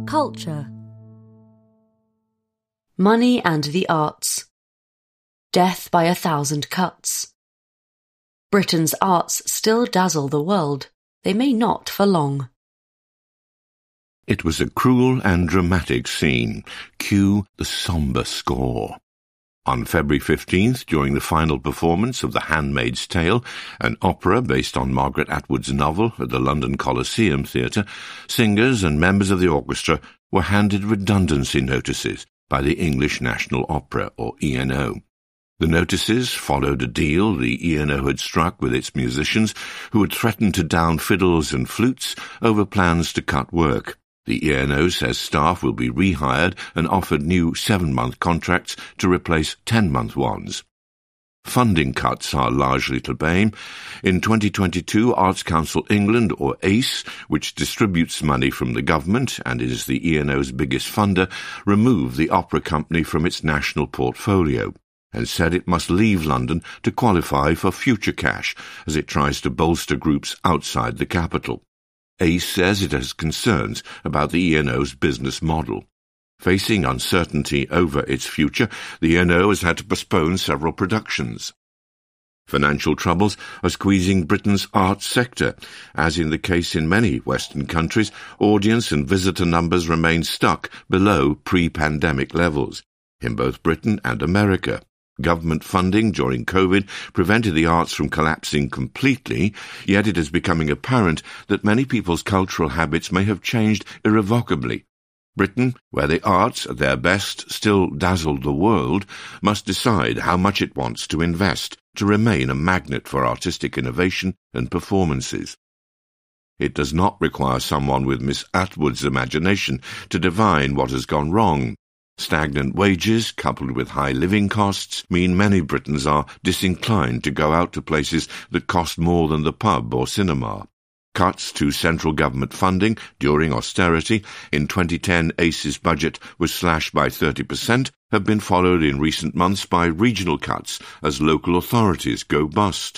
Culture. Money and the arts. Death by 1,000 cuts. Britain's arts still dazzle the world. They may not for long. It was a cruel and dramatic scene. Cue the sombre score. On February 15th, during the final performance of The Handmaid's Tale, an opera based on Margaret Atwood's novel at the London Coliseum Theatre, singers and members of the orchestra were handed redundancy notices by the English National Opera, or ENO. The notices followed a deal the ENO had struck with its musicians, who had threatened to down fiddles and flutes over plans to cut work. The ENO says staff will be rehired and offered new 7-month contracts to replace 10-month ones. Funding cuts are largely to blame. In 2022, Arts Council England, or ACE, which distributes money from the government and is the ENO's biggest funder, removed the opera company from its national portfolio and said it must leave London to qualify for future cash as it tries to bolster groups outside the capital. ACE says it has concerns about the ENO's business model. Facing uncertainty over its future, the ENO has had to postpone several productions. Financial troubles are squeezing Britain's arts sector. As in the case in many Western countries, audience and visitor numbers remain stuck below pre-pandemic levels. In both Britain and America, government funding during COVID prevented the arts from collapsing completely, yet it is becoming apparent that many people's cultural habits may have changed irrevocably. Britain, where the arts at their best still dazzled the world, must decide how much it wants to invest to remain a magnet for artistic innovation and performances. It does not require someone with Miss Atwood's imagination to divine what has gone wrong. Stagnant wages, coupled with high living costs, mean many Britons are disinclined to go out to places that cost more than the pub or cinema. Cuts to central government funding during austerity, in 2010 ACE's budget was slashed by 30%, have been followed in recent months by regional cuts as local authorities go bust.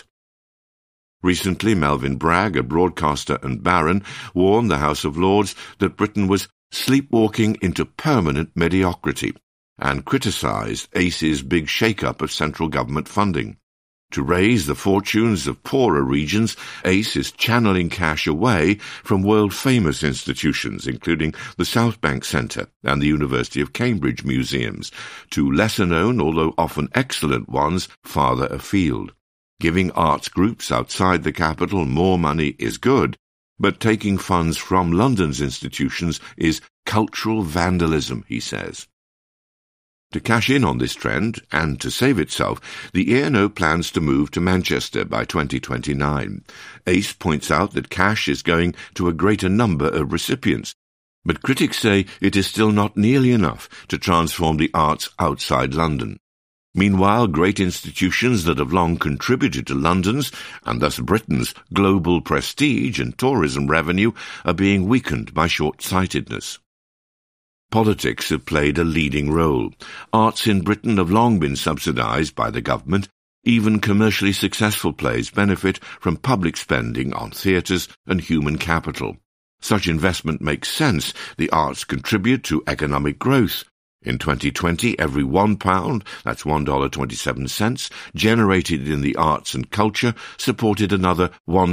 Recently, Melvyn Bragg, a broadcaster and baron, warned the House of Lords that Britain was sleepwalking into permanent mediocrity, and criticised ACE's big shake-up of central government funding. To raise the fortunes of poorer regions, ACE is channeling cash away from world-famous institutions, including the South Bank Centre and the University of Cambridge museums, to lesser-known, although often excellent ones, farther afield. Giving arts groups outside the capital more money is good, but taking funds from London's institutions is cultural vandalism, he says. To cash in on this trend, and to save itself, the ENO plans to move to Manchester by 2029. ACE points out that cash is going to a greater number of recipients, but critics say it is still not nearly enough to transform the arts outside London. Meanwhile, great institutions that have long contributed to London's, and thus Britain's, global prestige and tourism revenue are being weakened by short-sightedness. Politics have played a leading role. Arts in Britain have long been subsidised by the government. Even commercially successful plays benefit from public spending on theatres and human capital. Such investment makes sense. The arts contribute to economic growth. In 2020, every £1, that's $1.27, generated in the arts and culture supported another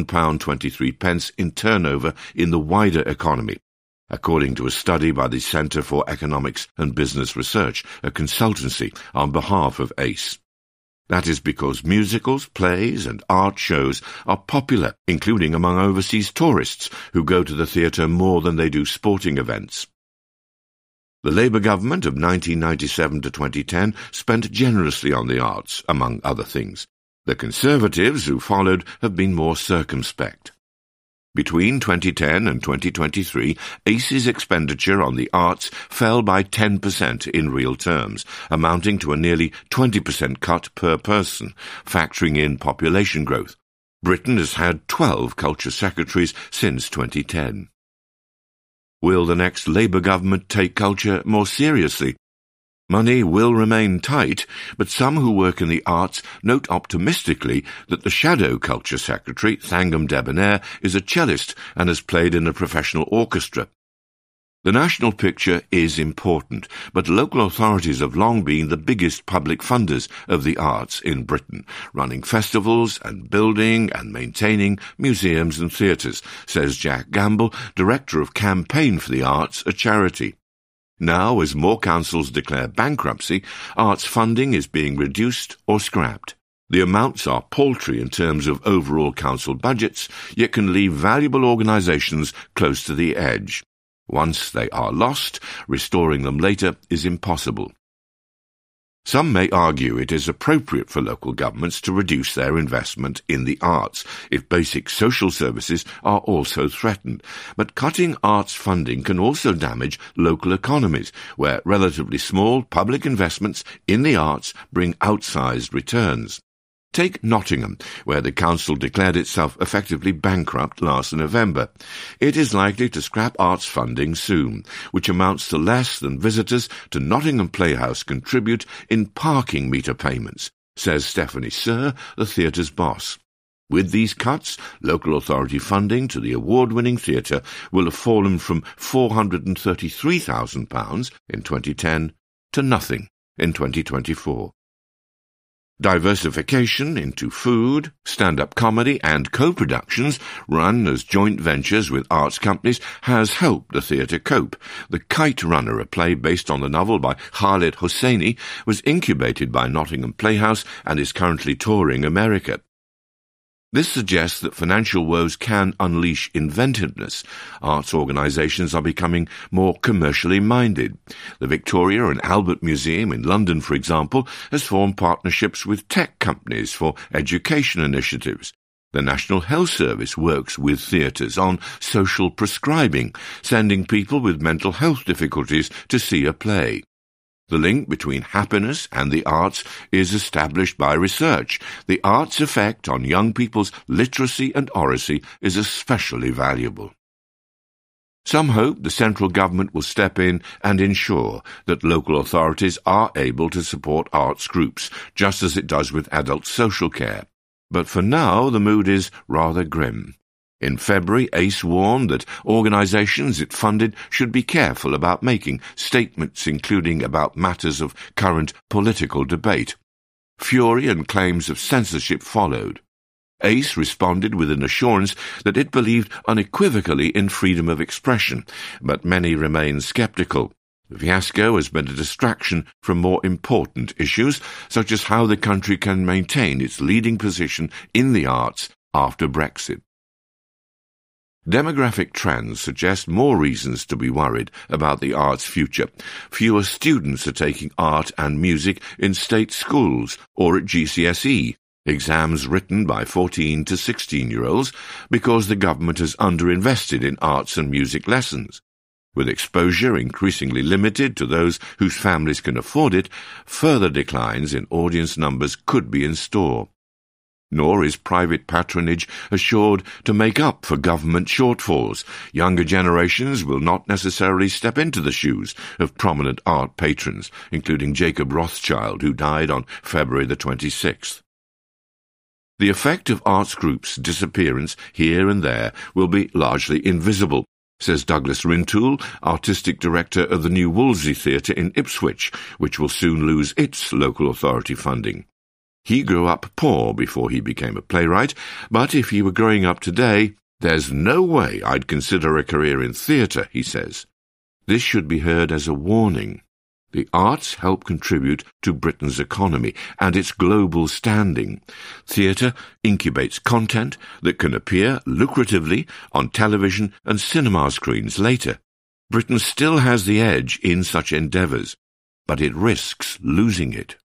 £1.23 in turnover in the wider economy, according to a study by the Centre for Economics and Business Research, a consultancy on behalf of ACE. That is because musicals, plays and art shows are popular, including among overseas tourists who go to the theatre more than they do sporting events. The Labour government of 1997 to 2010 spent generously on the arts, among other things. The Conservatives who followed have been more circumspect. Between 2010 and 2023, ACE's expenditure on the arts fell by 10% in real terms, amounting to a nearly 20% cut per person, factoring in population growth. Britain has had 12 culture secretaries since 2010. Will the next Labour government take culture more seriously? Money will remain tight, but some who work in the arts note optimistically that the shadow culture secretary, Thangam Debonair, is a cellist and has played in a professional orchestra. The national picture is important, but local authorities have long been the biggest public funders of the arts in Britain, running festivals and building and maintaining museums and theatres, says Jack Gamble, Director of Campaign for the Arts, a charity. Now, as more councils declare bankruptcy, arts funding is being reduced or scrapped. The amounts are paltry in terms of overall council budgets, yet can leave valuable organisations close to the edge. Once they are lost, restoring them later is impossible. Some may argue it is appropriate for local governments to reduce their investment in the arts if basic social services are also threatened, but cutting arts funding can also damage local economies, where relatively small public investments in the arts bring outsized returns. Take Nottingham, where the council declared itself effectively bankrupt last November. It is likely to scrap arts funding soon, which amounts to less than visitors to Nottingham Playhouse contribute in parking meter payments, says Stephanie Sir, the theatre's boss. With these cuts, local authority funding to the award-winning theatre will have fallen from £433,000 in 2010 to nothing in 2024. Diversification into food, stand-up comedy and co-productions run as joint ventures with arts companies has helped the theatre cope. The Kite Runner, a play based on the novel by Khaled Hosseini, was incubated by Nottingham Playhouse and is currently touring America. This suggests that financial woes can unleash inventiveness. Arts organisations are becoming more commercially minded. The Victoria and Albert Museum in London, for example, has formed partnerships with tech companies for education initiatives. The National Health Service works with theatres on social prescribing, sending people with mental health difficulties to see a play. The link between happiness and the arts is established by research. The arts' effect on young people's literacy and oracy is especially valuable. Some hope the central government will step in and ensure that local authorities are able to support arts groups, just as it does with adult social care. But for now, the mood is rather grim. In February, ACE warned that organisations it funded should be careful about making statements including about matters of current political debate. Fury and claims of censorship followed. ACE responded with an assurance that it believed unequivocally in freedom of expression, but many remain sceptical. The fiasco has been a distraction from more important issues, such as how the country can maintain its leading position in the arts after Brexit. Demographic trends suggest more reasons to be worried about the arts' future. Fewer students are taking art and music in state schools or at GCSE, exams written by 14 to 16-year-olds, because the government has underinvested in arts and music lessons. With exposure increasingly limited to those whose families can afford it, further declines in audience numbers could be in store. Nor is private patronage assured to make up for government shortfalls. Younger generations will not necessarily step into the shoes of prominent art patrons, including Jacob Rothschild, who died on February the 26th. The effect of arts groups' disappearance here and there will be largely invisible, says Douglas Rintoul, artistic director of the New Wolsey Theatre in Ipswich, which will soon lose its local authority funding. He grew up poor before he became a playwright, but if he were growing up today, there's no way I'd consider a career in theatre, he says. This should be heard as a warning. The arts help contribute to Britain's economy and its global standing. Theatre incubates content that can appear lucratively on television and cinema screens later. Britain still has the edge in such endeavours, but it risks losing it.